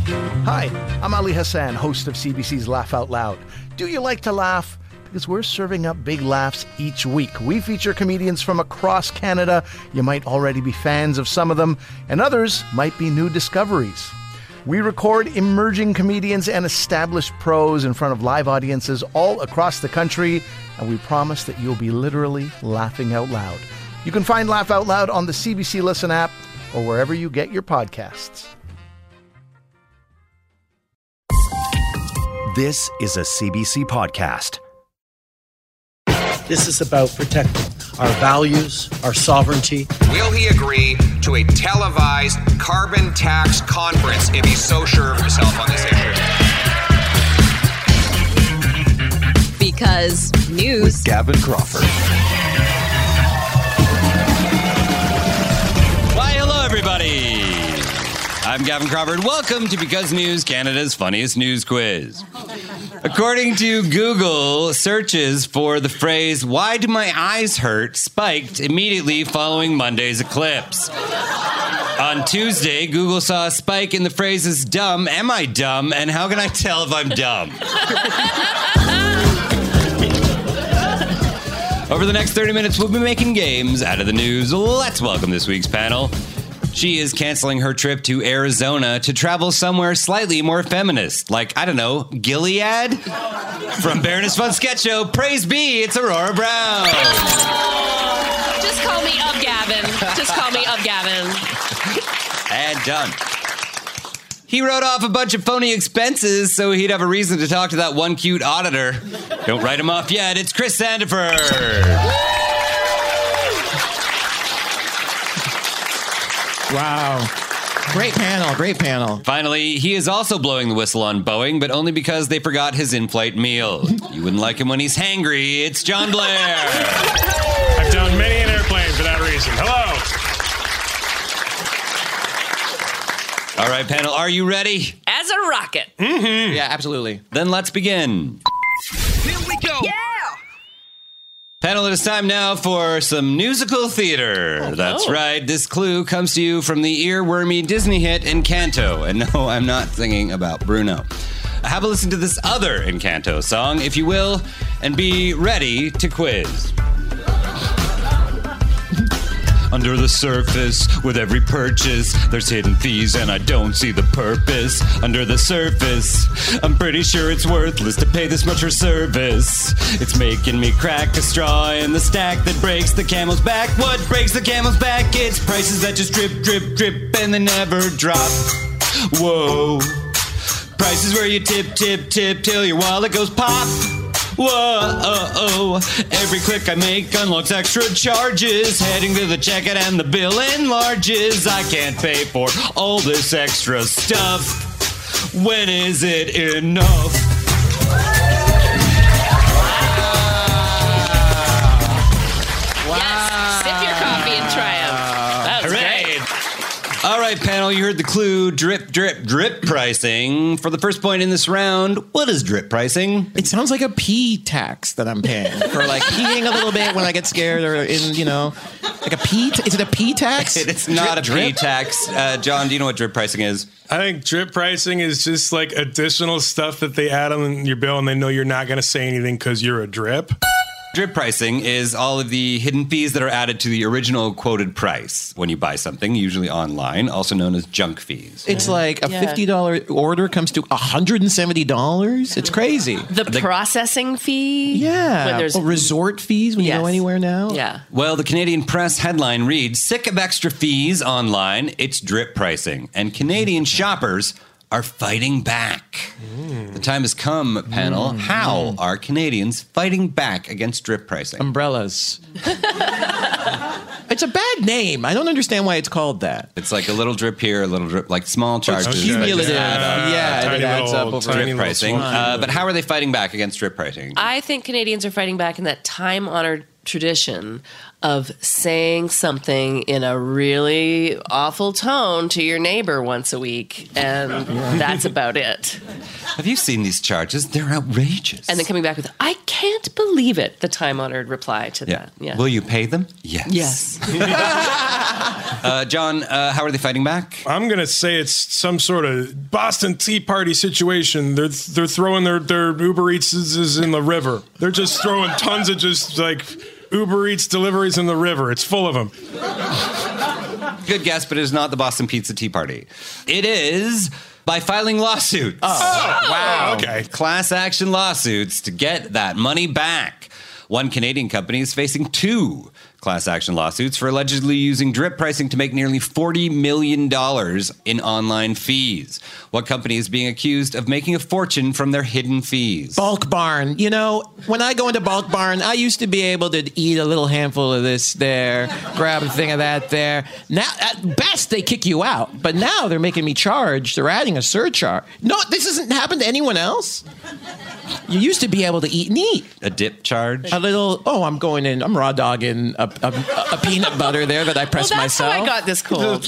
Hi, I'm Ali Hassan, host of CBC's Laugh Out Loud. Do you like to laugh? Because we're serving up big laughs each week. We feature comedians from across Canada. You might already be fans of some of them, and others might be new discoveries. We record emerging comedians and established pros in front of live audiences all across the country, and we promise that you'll be literally laughing out loud. You can find Laugh Out Loud on the CBC Listen app or wherever you get your podcasts. This is a CBC podcast. This is about protecting our values, our sovereignty. Will he agree to a televised carbon tax conference if he's so sure of himself on this issue? Because news. With Gavin Crawford. Why, hello, everybody. I'm Gavin Crawford. Welcome to Because News, Canada's funniest news quiz. According to Google, searches for the phrase, "Why do my eyes hurt?" spiked immediately following Monday's eclipse. On Tuesday, Google saw a spike in the phrases, "Dumb, am I dumb?" and "How can I tell if I'm dumb?" Over the next 30 minutes, we'll be making games out of the news. Let's welcome this week's panel. She is canceling her trip to Arizona to travel somewhere slightly more feminist, like, I don't know, Gilead? From Baroness Fun Sketch Show, praise be, it's Aurora Brown. Just call me Up Gavin. Just call me Up Gavin. And done. He wrote off a bunch of phony expenses so he'd have a reason to talk to that one cute auditor. Don't write him off yet, it's Chris Sandiford. Wow. Great panel. Finally, he is also blowing the whistle on Boeing, but only because they forgot his in-flight meal. You wouldn't like him when he's hangry. It's John Blair. I've done many an airplane for that reason. Hello. All right, panel, are you ready? As a rocket. Mm-hmm. Yeah, absolutely. Then let's begin. Here we go. Yeah. Panel, it is time now for some musical theater. That's right. This clue comes to you from the earwormy Disney hit Encanto. And no, I'm not singing about Bruno. Have a listen to this other Encanto song, if you will, and be ready to quiz. Under the surface, with every purchase, there's hidden fees and I don't see the purpose. Under the surface, I'm pretty sure it's worthless to pay this much for service. It's making me crack a straw in the stack that breaks the camel's back. What breaks the camel's back? It's prices that just drip, drip, drip and they never drop. Whoa. Prices where you tip, tip, tip till your wallet goes pop. Whoa, every click I make unlocks extra charges. Heading to the checkout and the bill enlarges. I can't pay for all this extra stuff. When is it enough? Wow. Yes. Sip your coffee in triumph. That was great. All right, panel, you heard the clue. Drip, drip, drip pricing. For the first point in this round, what is drip pricing? It sounds like a pee tax that I'm paying for, like, peeing a little bit when I get scared or like a pee. Is it a pee tax? It's not a pee tax. John, do you know what drip pricing is? I think drip pricing is just like additional stuff that they add on your bill and they know you're not going to say anything because you're a drip. Drip pricing is all of the hidden fees that are added to the original quoted price when you buy something, usually online, also known as junk fees. It's like a $50 order comes to $170. It's crazy. The processing fee? Yeah. When there's resort fees when you go anywhere now? Yeah. Well, the Canadian Press headline reads, "Sick of extra fees online, it's drip pricing." And Canadian shoppers are fighting back. The time has come, panel. How are Canadians fighting back against drip pricing? Umbrellas. It's a bad name. I don't understand why it's called that. It's like a little drip here, a little drip, like small charges. Cumulative. Yeah, it adds up over drip pricing. But how are they fighting back against drip pricing? I think Canadians are fighting back in that time-honored tradition of saying something in a really awful tone to your neighbor once a week, and that's about it. Have you seen these charges? They're outrageous. And then coming back with, I can't believe it, the time-honored reply to that. Yeah. Will you pay them? Yes. Yes. John, how are they fighting back? I'm going to say it's some sort of Boston Tea Party situation. They're throwing their Uber Eats in the river. They're just throwing tons of just like Uber Eats deliveries in the river. It's full of them. Good guess, but it is not the Boston Pizza Tea Party. It is by filing lawsuits. Oh, wow. Okay. Class action lawsuits to get that money back. One Canadian company is facing 2 class action lawsuits for allegedly using drip pricing to make nearly $40 million in online fees. What company is being accused of making a fortune from their hidden fees? Bulk Barn. You know, when I go into Bulk Barn, I used to be able to eat a little handful of this there, grab a thing of that there. Now, at best, they kick you out. But now they're making me charge. They're adding a surcharge. No, this hasn't happened to anyone else. You used to be able to eat neat. A dip charge? A little, I'm going in, I'm raw dogging a peanut butter there that I press myself. That's how I got this cold.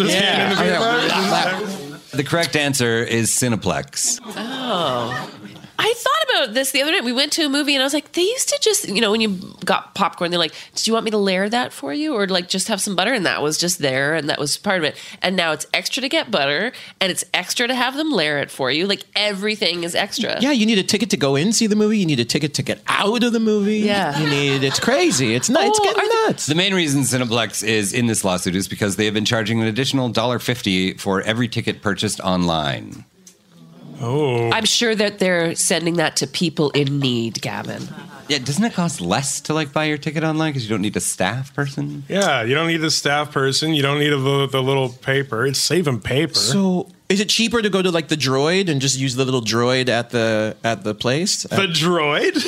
The correct answer is Cineplex. Oh. I thought about this the other night. We went to a movie and I was like, they used to just, when you got popcorn, they're like, did you want me to layer that for you? Or like just have some butter? And that was just there and that was part of it. And now it's extra to get butter and it's extra to have them layer it for you. Like everything is extra. Yeah, you need a ticket to go in, see the movie. You need a ticket to get out of the movie. Yeah. It's crazy. It's getting nuts. The main reason Cineplex is in this lawsuit is because they have been charging an additional $1.50 for every ticket purchased online. Oh. I'm sure that they're sending that to people in need, Gavin. Yeah, doesn't it cost less to buy your ticket online because you don't need a staff person? Yeah, you don't need a staff person. You don't need the little paper. It's saving paper. So is it cheaper to go to the Droid and just use the little droid at the place? The droid?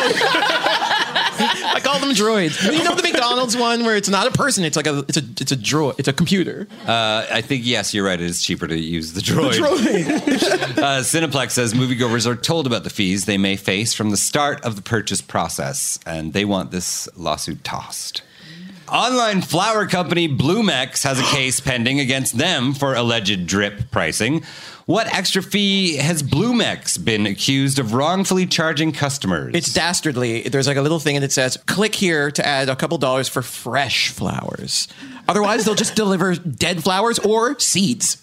I call them droids. You know the McDonald's one where it's not a person, it's a droid, it's a computer. I think yes, you're right. It is cheaper to use the droid. Cineplex says moviegoers are told about the fees they may face from the start of the purchase process, and they want this lawsuit tossed. Online flower company Blumex has a case pending against them for alleged drip pricing. What extra fee has Blumex been accused of wrongfully charging customers? It's dastardly. There's a little thing and it says, click here to add a couple dollars for fresh flowers. Otherwise, they'll just deliver dead flowers or seeds.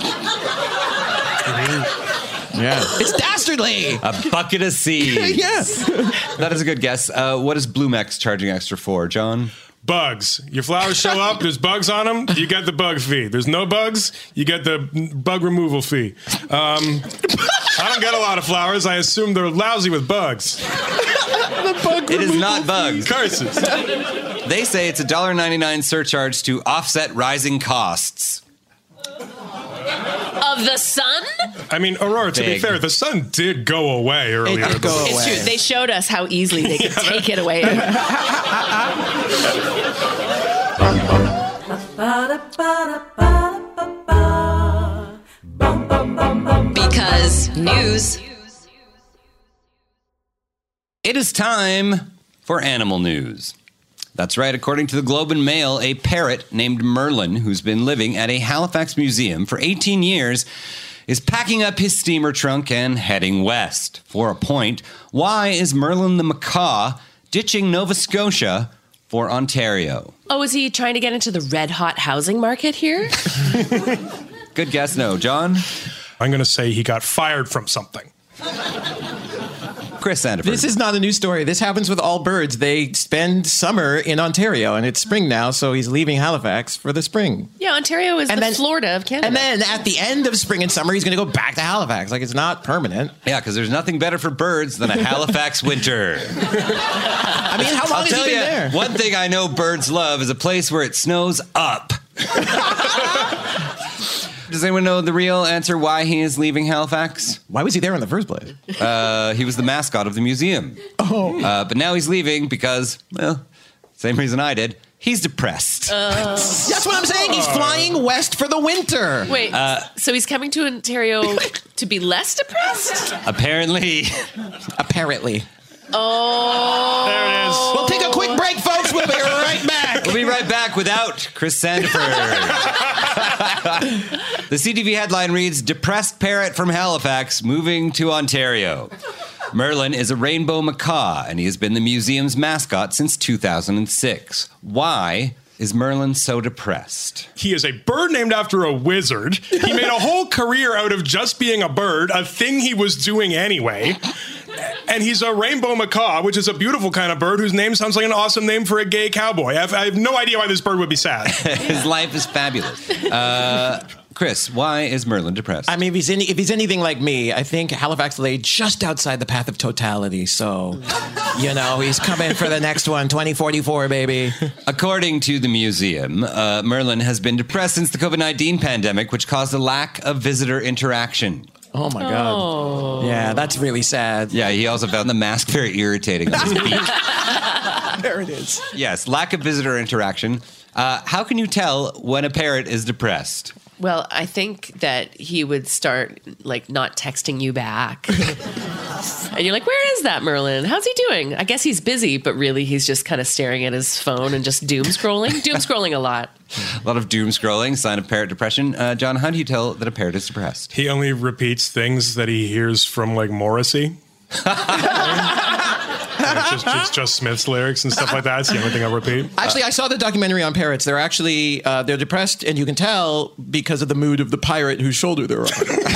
Yeah. It's dastardly. A bucket of seeds. Yes. That is a good guess. What is Blumex charging extra for, John? Bugs. Your flowers show up, there's bugs on them, you get the bug fee. There's no bugs, you get the bug removal fee. I don't get a lot of flowers. I assume they're lousy with bugs. It is not bugs. Curses. They say it's a $1.99 surcharge to offset rising costs. Of the sun? I mean, Aurora, to be fair, the sun did go away earlier. It did go away. It's true. They showed us how easily they could take it away. Because news. It is time for animal news. That's right. According to the Globe and Mail, a parrot named Merlin, who's been living at a Halifax museum for 18 years, is packing up his steamer trunk and heading west. For a point, why is Merlin the macaw ditching Nova Scotia for Ontario? Oh, is he trying to get into the red-hot housing market here? Good guess, no. John? I'm going to say he got fired from something. Chris Sandiford. This is not a news story. This happens with all birds. They spend summer in Ontario, and it's spring now, so he's leaving Halifax for the spring. Yeah, Ontario is Florida of Canada. And then at the end of spring and summer, he's going to go back to Halifax. It's not permanent. Yeah, because there's nothing better for birds than a Halifax winter. I mean, how long has he been there? One thing I know birds love is a place where it snows up. Does anyone know the real answer why he is leaving Halifax? Why was he there in the first place? He was the mascot of the museum. Oh. But now he's leaving because, well, same reason I did. He's depressed. That's what I'm saying. He's flying west for the winter. Wait, so he's coming to Ontario to be less depressed? Apparently. Apparently. Oh. There it is. We'll take a quick break, folks. We'll be right back. We'll be right back without Chris Sandiford. The CTV headline reads, Depressed Parrot from Halifax moving to Ontario. Merlin is a rainbow macaw, and he has been the museum's mascot since 2006. Why is Merlin so depressed? He is a bird named after a wizard. He made a whole career out of just being a bird, a thing he was doing anyway. And he's a rainbow macaw, which is a beautiful kind of bird whose name sounds like an awesome name for a gay cowboy. I have no idea why this bird would be sad. His life is fabulous. Chris, why is Merlin depressed? I mean, if he's anything like me, I think Halifax lay just outside the path of totality. So, he's coming for the next one, 2044, baby. According to the museum, Merlin has been depressed since the COVID-19 pandemic, which caused a lack of visitor interaction. Oh, my God. Oh. Yeah, that's really sad. Yeah, he also found the mask very irritating on his beak. There it is. Yes, lack of visitor interaction. How can you tell when a parrot is depressed? Well, I think that he would start not texting you back. And you're like, where is that Merlin? How's he doing? I guess he's busy, but really he's just kind of staring at his phone and just doom scrolling. Doom scrolling a lot. A lot of doom scrolling, sign of parrot depression. John, how do you tell that a parrot is depressed? He only repeats things that he hears from Morrissey. It's just Smith's lyrics and stuff like that. It's the only thing I repeat. Actually, I saw the documentary on parrots. They're actually they're depressed, and you can tell because of the mood of the pirate whose shoulder they're on.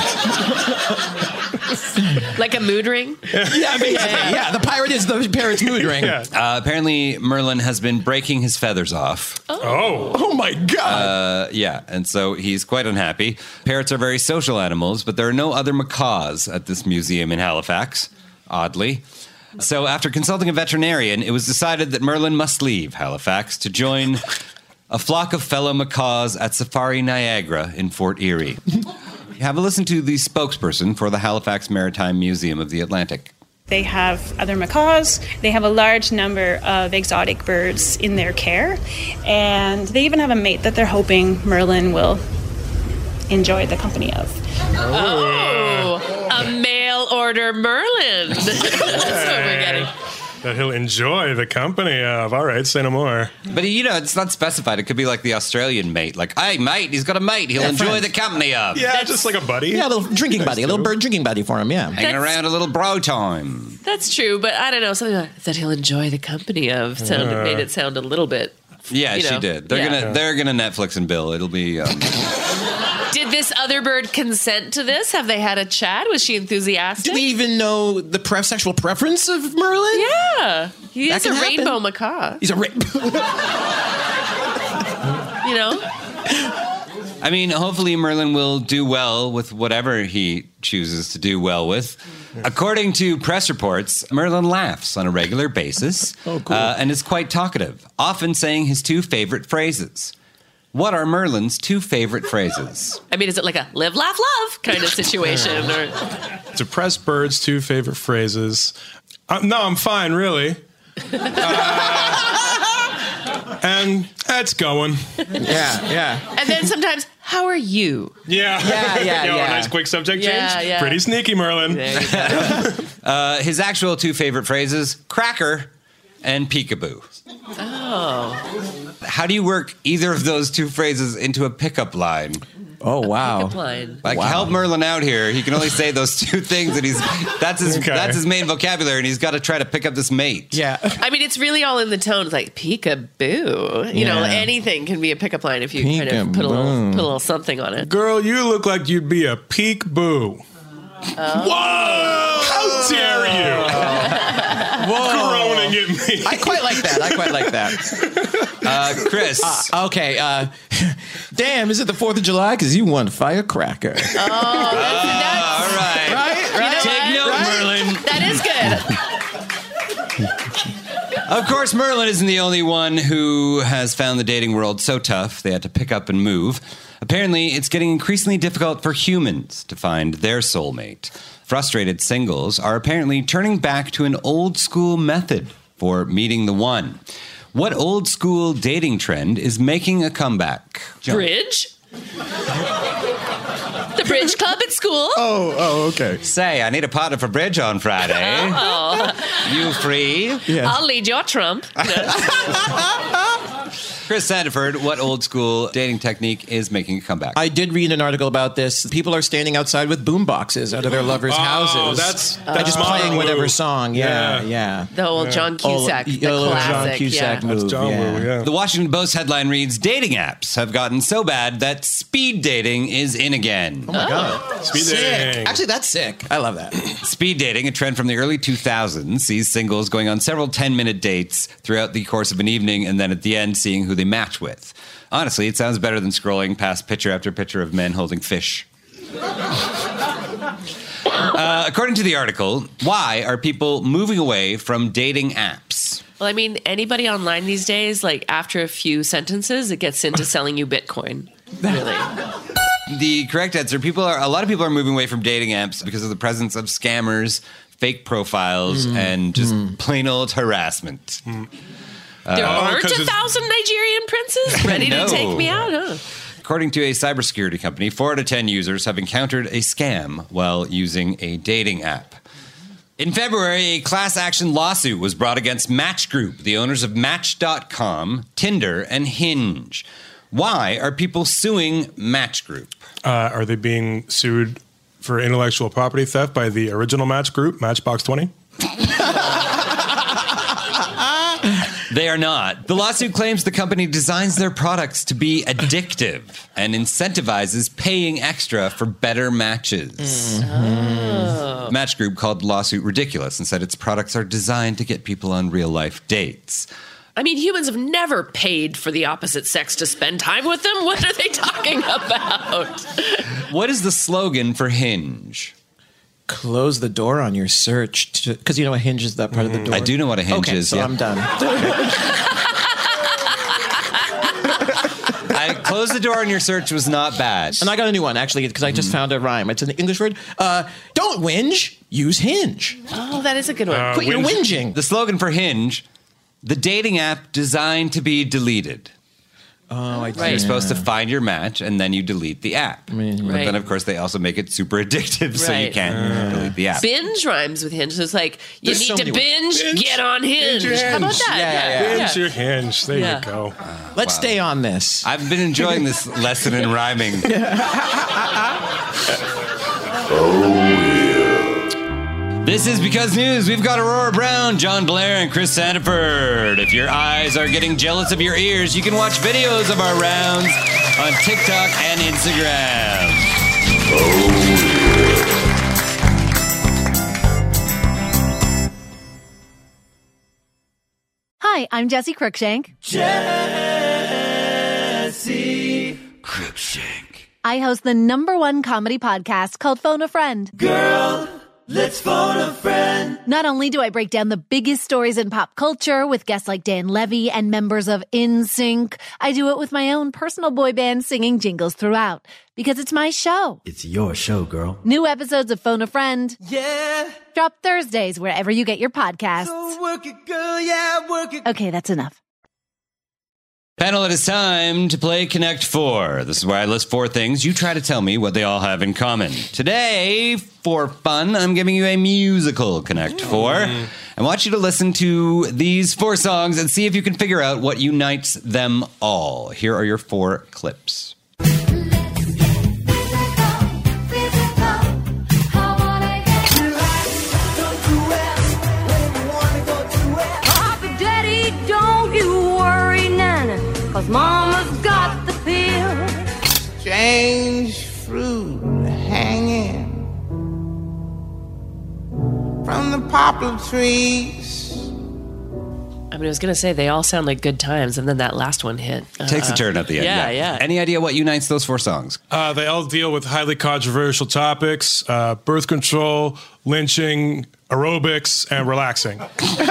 Like a mood ring? Yeah, basically. Yeah, the pirate is the parrot's mood ring. Yeah. Apparently, Merlin has been breaking his feathers off. Oh my God. Yeah, and so he's quite unhappy. Parrots are very social animals, but there are no other macaws at this museum in Halifax, oddly. So after consulting a veterinarian, it was decided that Merlin must leave Halifax to join a flock of fellow macaws at Safari Niagara in Fort Erie. Have a listen to the spokesperson for the Halifax Maritime Museum of the Atlantic. They have other macaws. They have a large number of exotic birds in their care. And they even have a mate that they're hoping Merlin will enjoy the company of. Oh, a mail order Merlin. That's what we're getting. That he'll enjoy the company of. All right, say no more. But, it's not specified. It could be like the Australian mate. Like, hey, mate, he's got a mate. He'll enjoy the company of. Yeah, just like a buddy. Yeah, a little drinking buddy, a little bird drinking buddy for him, yeah. Hanging around a little bro time. That's true, but I don't know. Something like that he'll enjoy the company of made it sound a little bit. Yeah, she did. They're gonna Netflix and Bill. It'll be. Did this other bird consent to this? Have they had a chat? Was she enthusiastic? Do we even know the sexual preference of Merlin? Yeah, he is a rainbow macaw. He's a I mean, hopefully Merlin will do well with whatever he chooses to do well with. According to press reports, Merlin laughs on a regular basis and is quite talkative, often saying his two favorite phrases. What are Merlin's two favorite phrases? I mean, is it like a live, laugh, love kind of situation? Or Depressed birds' two favorite phrases. No, I'm fine, really. And that's going. Yeah. And then sometimes, how are you? Yeah. Nice quick subject change. Yeah. Pretty sneaky, Merlin. There you go. His actual two favorite phrases, cracker and peekaboo. Oh. How do you work either of those two phrases into a pickup line? Oh, wow. Pickup line. Help Merlin out here. He can only say those two things, and that's his main vocabulary, and he's got to try to pick up this mate. Yeah. I mean, it's really all in the tone. It's like peekaboo. You know, anything can be a pickup line if you kind of put a little something on it. Girl, you look like you'd be a peekaboo. Whoa! How dare you? Groaning at me. I quite like that. Chris. Okay. Damn, is it the 4th of July? Because you won firecracker. That's all right. Right? Take note, Merlin. That is good. Of course, Merlin isn't the only one who has found the dating world so tough they had to pick up and move. Apparently, it's getting increasingly difficult for humans to find their soulmate. Frustrated singles are apparently turning back to an old-school method for meeting the one. What old-school dating trend is making a comeback? Bridge? The bridge club at school. Oh, okay. Say, I need a partner for bridge on Friday. Oh. You free? I'll lead your trump. Chris Sandiford, what old school dating technique is making a comeback? I did read an article about this. People are standing outside with boom boxes out of their lovers' houses. They're just playing whatever song. Yeah. The old John Cusack, the classic. John Cusack move. That's John Woo, yeah. The Washington Post headline reads, dating apps have gotten so bad that speed dating is in again. Oh, my God. Speed Sick. dating. Actually, that's sick. I love that. Speed dating, a trend from the early 2000s, sees singles going on several 10-minute dates throughout the course of an evening and then at the end seeing who they match with. Honestly, it sounds better than scrolling past picture after picture of men holding fish. According to the article, why are people moving away from dating apps? Well, I mean, anybody online these days, like after a few sentences, it gets into selling you Bitcoin. Really. The correct answer, a lot of people are moving away from dating apps because of the presence of scammers, fake profiles, and just plain old harassment. There aren't 1,000 Nigerian princes ready to take me out, huh? According to a cybersecurity company, 4 out of 10 users have encountered a scam while using a dating app. In February, a class action lawsuit was brought against Match Group, the owners of Match.com, Tinder, and Hinge. Why are people suing Match Group? Are they being sued for intellectual property theft by the original Match Group, Matchbox 20? They are not. The lawsuit claims the company designs their products to be addictive and incentivizes paying extra for better matches. Oh. Match Group called the lawsuit ridiculous and said its products are designed to get people on real-life dates. I mean, humans have never paid for the opposite sex to spend time with them. What are they talking about? What is the slogan for Hinge? Close the door on your search. Because you know a Hinge is that part of the door? I do know what a Hinge is. So I'm done. I closed the door on your search was not bad. And I got a new one, actually, because I just found a rhyme. It's an English word. Don't whinge, use Hinge. Oh, that is a good one. Quit your whinging. The slogan for Hinge, the dating app designed to be deleted. Oh, I So you're supposed to find your match and then you delete the app. But then, of course, they also make it super addictive, so you can't delete the app. Binge rhymes with Hinge. So it's like, you There's need so to many binge, ways. get on Hinge. How about that? Binge your Hinge. There you go. Let's stay on this. I've been enjoying this lesson in rhyming. This is Because News. We've got Aurora Brown, John Blair, and Chris Sandiford. If your eyes are getting jealous of your ears, you can watch videos of our rounds on TikTok and Instagram. Hi, I'm Jessie Cruikshank. Jessie Cruikshank. I host the #1 comedy podcast called Phone a Friend. Girl, let's phone a friend. Not only do I break down the biggest stories in pop culture with guests like Dan Levy and members of NSYNC, I do it with my own personal boy band singing jingles throughout. Because it's my show. It's your show, girl. New episodes of Phone a Friend. Yeah. Drop Thursdays wherever you get your podcasts. So work it, girl, yeah, work it. Okay, that's enough. Panel, it is time to play Connect 4. This is where I list 4 things. You try to tell me what they all have in common. Today, for fun, I'm giving you a musical Connect 4. I want you to listen to these 4 songs and see if you can figure out what unites them all. Here are your 4 clips. Mama's got the pill. Strange fruit hanging from the poplar trees. I mean, I was going to say they all sound like good times, and then that last one hit. Takes a turn at the end. Yeah. Any idea what unites those 4 songs? They all deal with highly controversial topics: birth control, lynching, aerobics, and relaxing.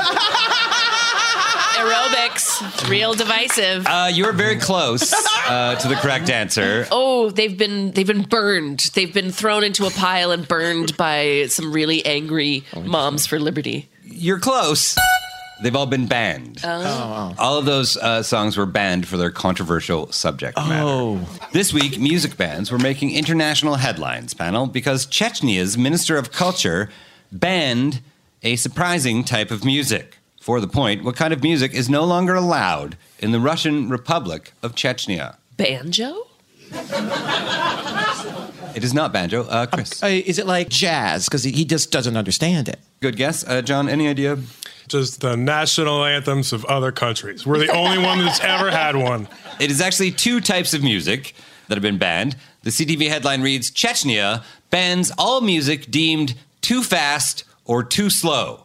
Aerobics, it's real divisive. You were very close to the correct answer. Oh, they've been burned. They've been thrown into a pile and burned by some really angry moms for liberty. You're close. They've all been banned. Oh. All of those songs were banned for their controversial subject matter. This week, music bans were making international headlines, panel, because Chechny's Minister of Culture banned a surprising type of music. For the point, what kind of music is no longer allowed in the Russian Republic of Chechnya? Banjo? It is not banjo. Chris. Is it like jazz? Because he just doesn't understand it. Good guess. John, any idea? Just the national anthems of other countries. We're the only one that's ever had one. It is actually two types of music that have been banned. The CTV headline reads, Chechnya bans all music deemed too fast or too slow.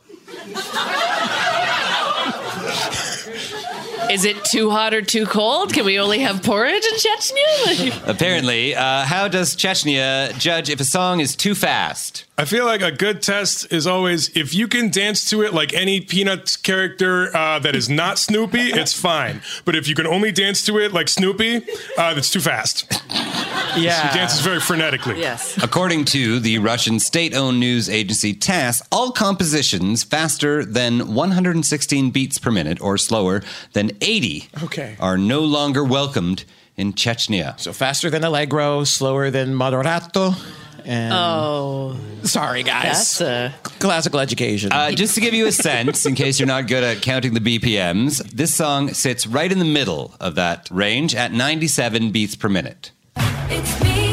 Is it too hot or too cold? Can we only have porridge in Chechnya? Apparently. How does Chechnya judge if a song is too fast? I feel like a good test is always, if you can dance to it like any Peanuts character that is not Snoopy, it's fine. But if you can only dance to it like Snoopy, that's too fast. Yeah. He dances very frenetically. Yes. According to the Russian state-owned news agency TASS, all compositions faster than 116 beats per minute or slower than 80 are no longer welcomed in Chechnya. So faster than Allegro, slower than Moderato. And sorry, guys. That's a classical education. Just to give you a sense, in case you're not good at counting the BPMs, this song sits right in the middle of that range at 97 beats per minute. It's me.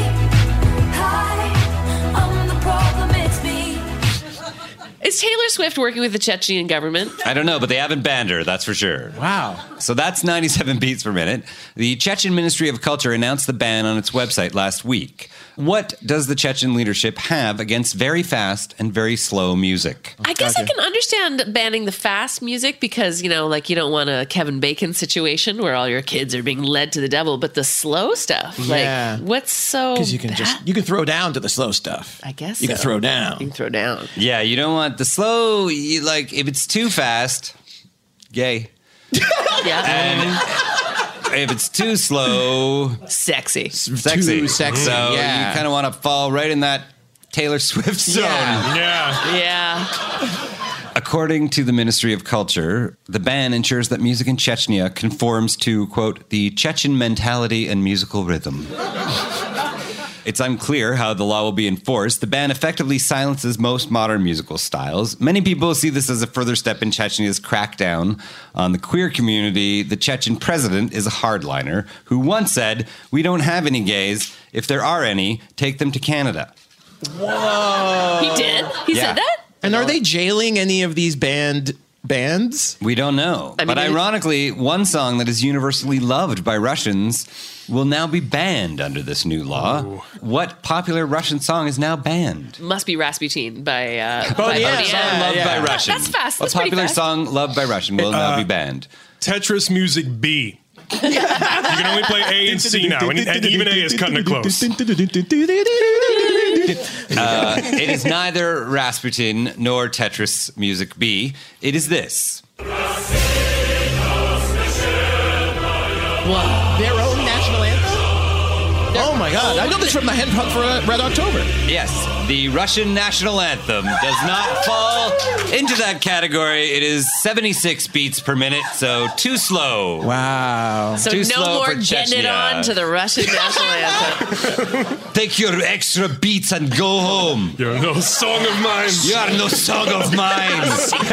Hi, I'm the problem. It's me. Is Taylor Swift working with the Chechen government? I don't know, but they haven't banned her, that's for sure. Wow. So that's 97 beats per minute. The Chechen Ministry of Culture announced the ban on its website last week. What does the Chechen leadership have against very fast and very slow music? I guess I can understand banning the fast music because, you know, like you don't want a Kevin Bacon situation where all your kids are being led to the devil, but the slow stuff, Yeah. like what's so Because you can you can throw down to the slow stuff. I guess You can so. throw down. You can throw down. Yeah, you don't want the slow, like, if it's too fast, gay. Yeah. And if it's too slow, sexy. Sexy. Too sexy, So yeah. you kind of want to fall right in that Taylor Swift zone. Yeah. Yeah. According to the Ministry of Culture, the ban ensures that music in Chechnya conforms to, quote, the Chechen mentality and musical rhythm. It's unclear how the law will be enforced. The ban effectively silences most modern musical styles. Many people see this as a further step in Chechnya's crackdown on the queer community. The Chechen president is a hardliner who once said, "We don't have any gays. If there are any, take them to Canada." Whoa. He did? He Yeah. said that? And are they jailing any of these bands? We don't know. I mean, but ironically, one song that is universally loved by Russians will now be banned under this new law. Ooh. What popular Russian song is now banned? Must be Rasputin by Boney Boney M. M. Song loved by Russian. That's fast. That's a pretty popular fast. song loved by Russian will now be banned. Tetris Music B. You can only play A and C now, and even A is cutting it close. It is neither Rasputin nor Tetris Music B. It is this. Their own national anthem? Oh my God. I know this from the Hen Hunt for Red October. Yes, the Russian national anthem does not fall into that category. It is 76 beats per minute, so too slow. Wow. So Too no slow more for getting it Chechnya. on to the Russian national anthem. Take your extra beats and go home. You're no song of mine. You are no song of mine.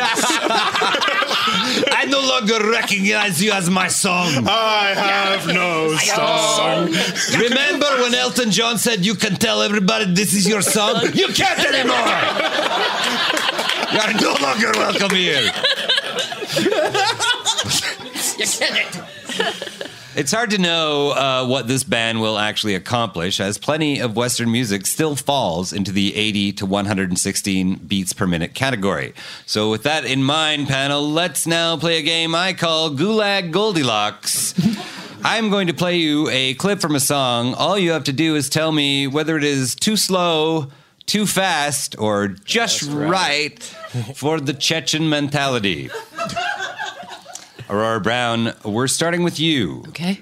I no longer recognize you as my song. I have no song. Remember when Elton John said you can tell everybody this is your song? You can't anymore. You are no longer welcome here. You get it. It's hard to know what this ban will actually accomplish, as plenty of Western music still falls into the 80 to 116 beats per minute category. So with that in mind, panel, let's now play a game I call Gulag Goldilocks. I'm going to play you a clip from a song. All you have to do is tell me whether it is too slow, too fast, or just right for the Chechen mentality. Aurora Brown, we're starting with you. Okay.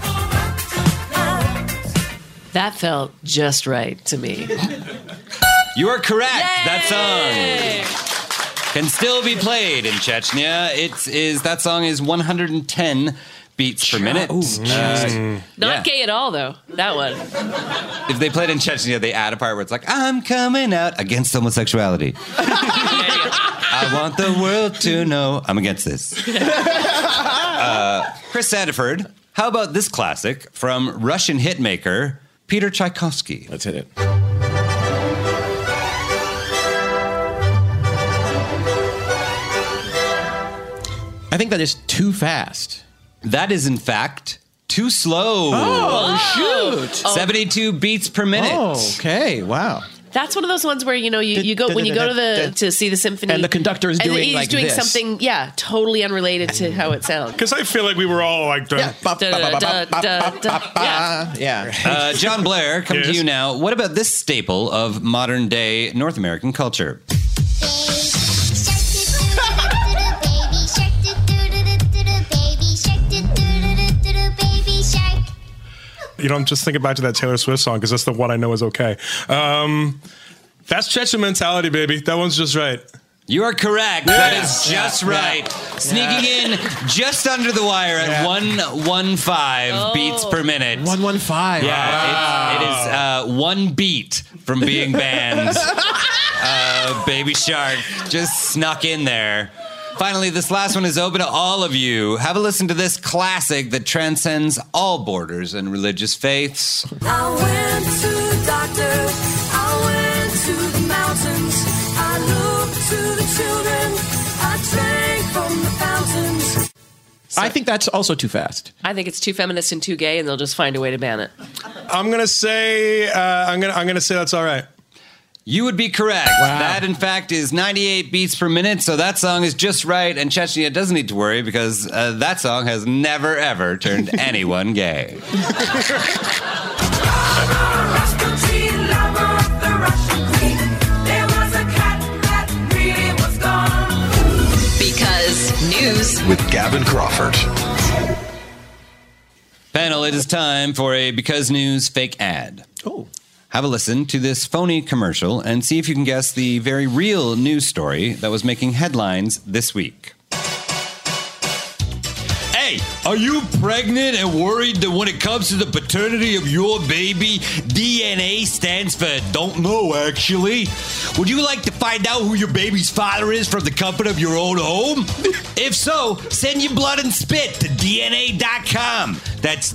That felt just right to me. You are correct. Yay! That song can still be played in Chechnya. That song is 110 beats per minute. Not gay at all, though. That one. If they played in Chechnya, they add a part where it's like, I'm coming out against homosexuality. I want the world to know I'm against this. Chris Sandiford, how about this classic from Russian hitmaker Peter Tchaikovsky? Let's hit it. I think that is too fast. That is, in fact, too slow. Oh, shoot. 72 beats per minute. Oh, okay. Wow. That's one of those ones where, you go when you go to see the symphony, and the conductor is doing he's like doing this. something, totally unrelated to how it sounds. Because I feel like we were all like, yeah. John Blair, come to you now. What about this staple of modern day North American culture? I'm just thinking back to that Taylor Swift song because that's the one I know is okay. That's Chechen mentality, baby. That one's just right. You are correct. Yeah. That is just right. Sneaking in just under the wire at 115 beats per minute. 115. Yeah, it is one beat from being banned. Baby Shark just snuck in there. Finally, this last one is open to all of you. Have a listen to this classic that transcends all borders and religious faiths. I went to the doctor. I went to the mountains. I looked to the children. I drank from the fountains. I think that's also too fast. I think it's too feminist and too gay, and they'll just find a way to ban it. I'm gonna say I'm gonna say that's all right. You would be correct. Wow. That, in fact, is 98 beats per minute, so that song is just right, and Chechnya doesn't need to worry because that song has never, ever turned anyone gay. Because news. With Gavin Crawford. Panel, it is time for a Because News fake ad. Oh. Have a listen to this phony commercial and see if you can guess the very real news story that was making headlines this week. Hey, are you pregnant and worried that when it comes to the paternity of your baby, DNA stands for don't know, actually? Would you like to find out who your baby's father is from the comfort of your own home? If so, send your blood and spit to DNA.com. That's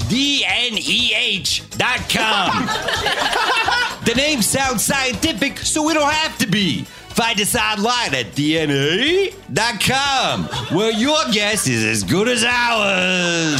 DNEH.com. The name sounds scientific, so we don't have to be. Find us online at DNA.com, where your guess is as good as ours.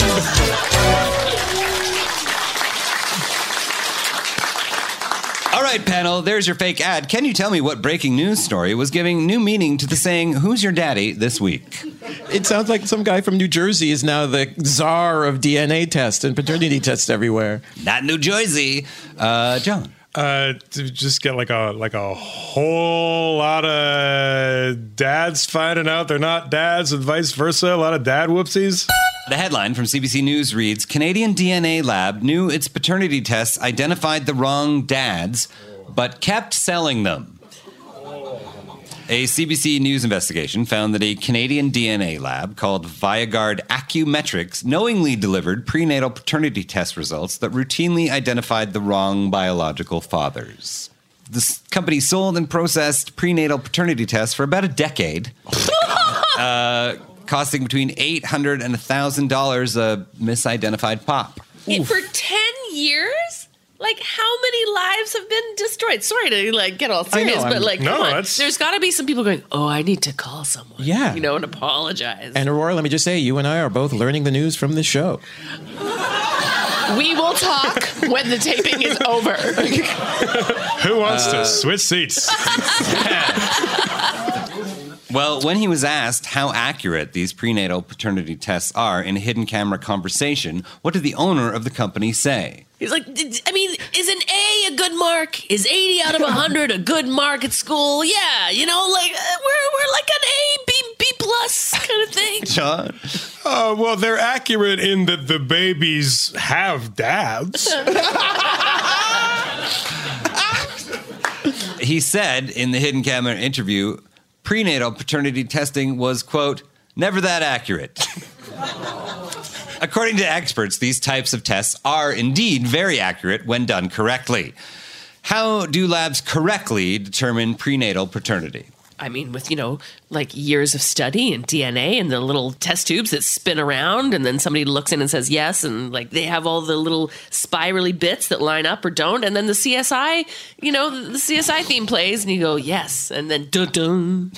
All right, panel, there's your fake ad. Can you tell me what breaking news story was giving new meaning to the saying, "Who's your daddy?" this week? It sounds like some guy from New Jersey is now the czar of DNA tests and paternity tests everywhere. Not New Jersey. John. To just get like a whole lot of dads finding out they're not dads and vice versa. A lot of dad whoopsies. The headline from CBC News reads, Canadian DNA lab knew its paternity tests identified the wrong dads, but kept selling them. A CBC News investigation found that a Canadian DNA lab called Viagard Acumetrics knowingly delivered prenatal paternity test results that routinely identified the wrong biological fathers. This company sold and processed prenatal paternity tests for about a decade, costing between $800 and $1,000 a misidentified pop. For 10 years? Like, how many lives have been destroyed? Sorry to get all serious, but come on. There's got to be some people going, "Oh, I need to call someone," and apologize. And Aurora, let me just say, you and I are both learning the news from this show. We will talk when the taping is over. Who wants to switch seats? Well, when he was asked how accurate these prenatal paternity tests are in a hidden camera conversation, what did the owner of the company say? He's like, I mean, is an A a good mark? Is 80 out of 100 a good mark at school? Yeah, we're like an A, B plus kind of thing. John? Well, they're accurate in that the babies have dads. He said in the Hidden Camera interview, prenatal paternity testing was, quote, never that accurate. According to experts, these types of tests are indeed very accurate when done correctly. How do labs correctly determine prenatal paternity? I mean, with, like years of study and DNA and the little test tubes that spin around, and then somebody looks in and says yes, and like they have all the little spirally bits that line up or don't, and then the CSI, the CSI theme plays, and you go, yes, and then dun-dun.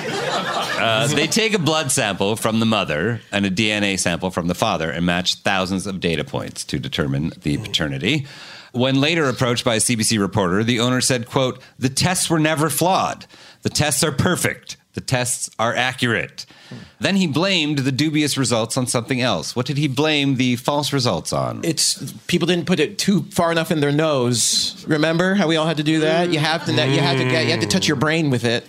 They take a blood sample from the mother and a DNA sample from the father and match thousands of data points to determine the paternity. When later approached by a CBC reporter, the owner said, quote, the tests were never flawed. The tests are perfect. The tests are accurate. Then he blamed the dubious results on something else. What did he blame the false results on? It's people didn't put it too far enough in their nose. Remember how we all had to do that? You have to touch your brain with it.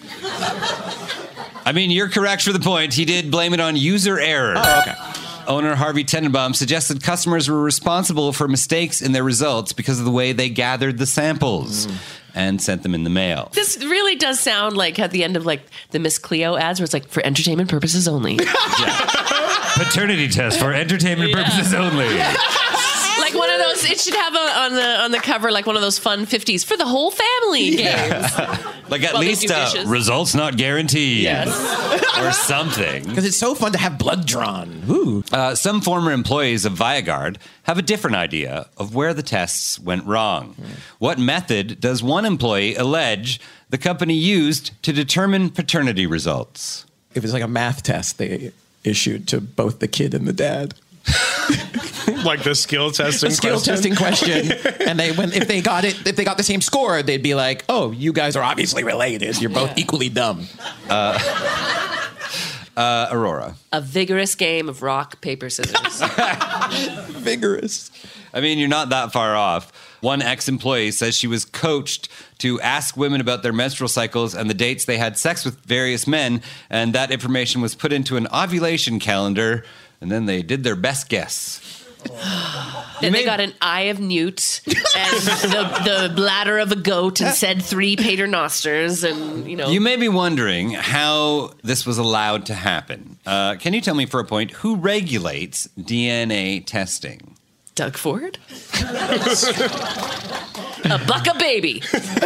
I mean, you're correct for the point. He did blame it on user error. Oh, okay. Owner Harvey Tenenbaum suggested customers were responsible for mistakes in their results because of the way they gathered the samples and sent them in the mail. This really does sound like at the end of like the Miss Cleo ads where it's like for entertainment purposes only. Paternity test for entertainment purposes only. Like one of those, it should have on the cover like one of those fun 50s for the whole family games. Like at least results not guaranteed. Yes. Or something. Because it's so fun to have blood drawn. Ooh. Some former employees of ViaGuard have a different idea of where the tests went wrong. What method does one employee allege the company used to determine paternity results? It was like a math test they issued to both the kid and the dad. Like the skill testing question. And if they got the same score, they'd be like, oh, you guys are obviously related. You're both equally dumb. Aurora. A vigorous game of rock, paper, scissors. Vigorous. I mean, you're not that far off. One ex-employee says she was coached to ask women about their menstrual cycles and the dates they had sex with various men, and that information was put into an ovulation calendar, and then they did their best guess. Then they got an eye of newt and the bladder of a goat and said 3 paternosters and, You may be wondering how this was allowed to happen. Can you tell me for a point, who regulates DNA testing? Doug Ford? A buck a baby.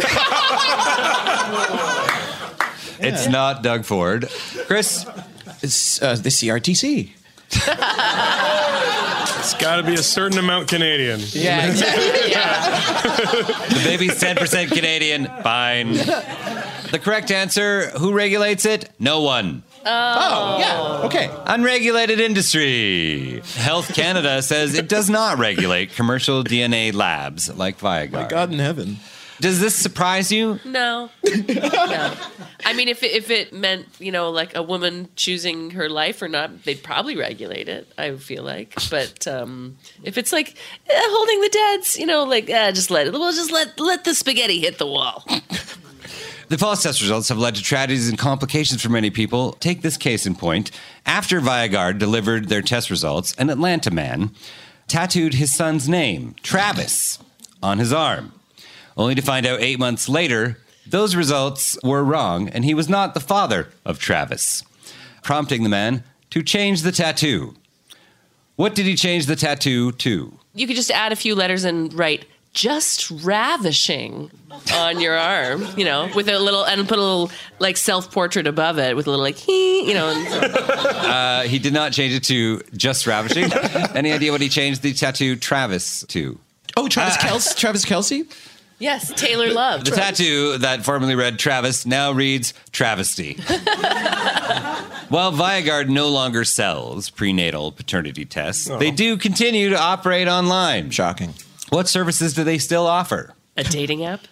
It's not Doug Ford. Chris? It's the CRTC. It's got to be a certain amount Canadian. Yeah, exactly. Yeah. The baby's 10% Canadian. Fine. The correct answer, who regulates it? No one. Oh, yeah. Okay. Unregulated industry. Health Canada says it does not regulate commercial DNA labs like ViaGuard. My God in heaven. Does this surprise you? No. No. I mean, if it meant, like a woman choosing her life or not, they'd probably regulate it, I feel like. But if it's like holding the deads, just let it. We'll just let the spaghetti hit the wall. The false test results have led to tragedies and complications for many people. Take this case in point. After ViaGuard delivered their test results, an Atlanta man tattooed his son's name, Travis, on his arm, only to find out 8 months later those results were wrong and he was not the father of Travis, prompting the man to change the tattoo. What did he change the tattoo to? You could just add a few letters and write "just ravishing" on your arm, with a little, and put a little like self-portrait above it with a little like he. He did not change it to "just ravishing." Any idea what he changed the tattoo Travis to? Oh, Travis Kelce? Yes, Taylor Love. The tattoo that formerly read Travis now reads travesty. While ViaGuard no longer sells prenatal paternity tests, they do continue to operate online. Shocking. What services do they still offer? A dating app?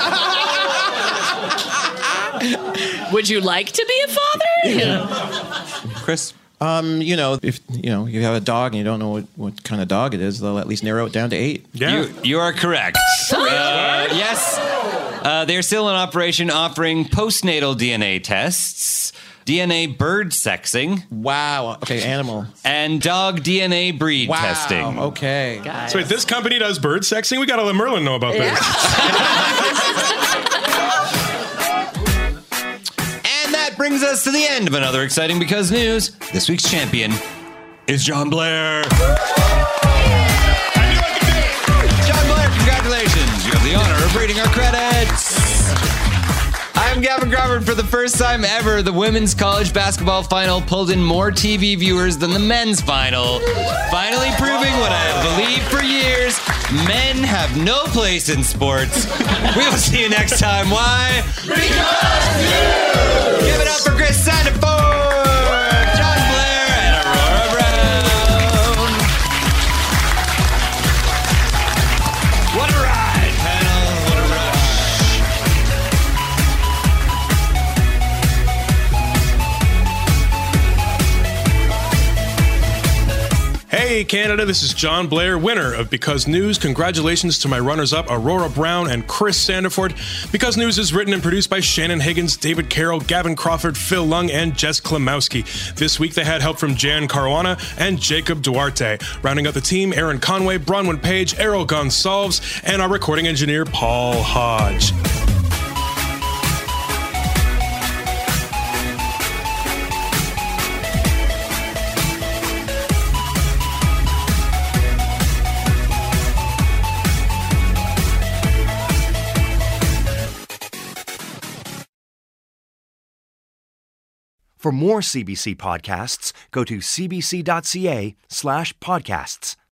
Would you like to be a father? Chris? If you have a dog and you don't know what kind of dog it is, they'll at least narrow it down to 8. Yeah. You are correct. Yes. They're still in operation offering postnatal DNA tests, DNA bird sexing. Wow. Okay, animal. And dog DNA breed testing. Okay. Guys. So wait, this company does bird sexing? We got to let Merlin know about this. brings us to the end of another exciting Because News. This week's champion is John Blair. John Blair, congratulations. You have the honor of reading our credits. I'm Gavin Crawford. For the first time ever, the women's college basketball final pulled in more TV viewers than the men's final. Finally proving what I have believed for years. Men have no place in sports. We will see you next time. Why? Because you! Give it up for Chris Sandiford, John Blair, and Aurora Brown. What a ride, panel. What a rush. Hey, Canada, this is John Blair, winner of Because News. Congratulations to my runners-up, Aurora Brown and Chris Sandiford. Because News is written and produced by Shannon Higgins, David Carroll, Gavin Crawford, Phil Lung, and Jess Klimowski. This week, they had help from Jan Caruana and Jacob Duarte. Rounding out the team, Aaron Conway, Bronwyn Page, Errol Gonsalves, and our recording engineer, Paul Hodge. For more CBC podcasts, go to cbc.ca/podcasts.